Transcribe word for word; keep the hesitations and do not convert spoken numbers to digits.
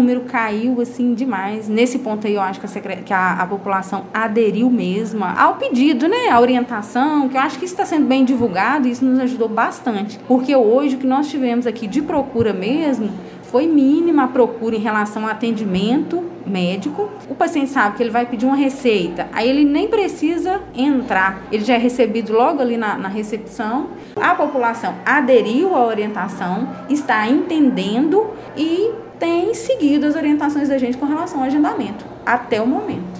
número caiu assim demais. Nesse ponto aí eu acho que, a, secre... que a, a população aderiu mesmo ao pedido, né, à orientação, que eu acho que isso está sendo bem divulgado e isso nos ajudou bastante. Porque hoje o que nós tivemos aqui de procura mesmo foi mínima a procura em relação ao atendimento médico. O paciente sabe que ele vai pedir uma receita, aí ele nem precisa entrar, ele já é recebido logo ali na, na recepção. A população aderiu à orientação, está entendendo e tem seguido as orientações da gente com relação ao agendamento, até o momento.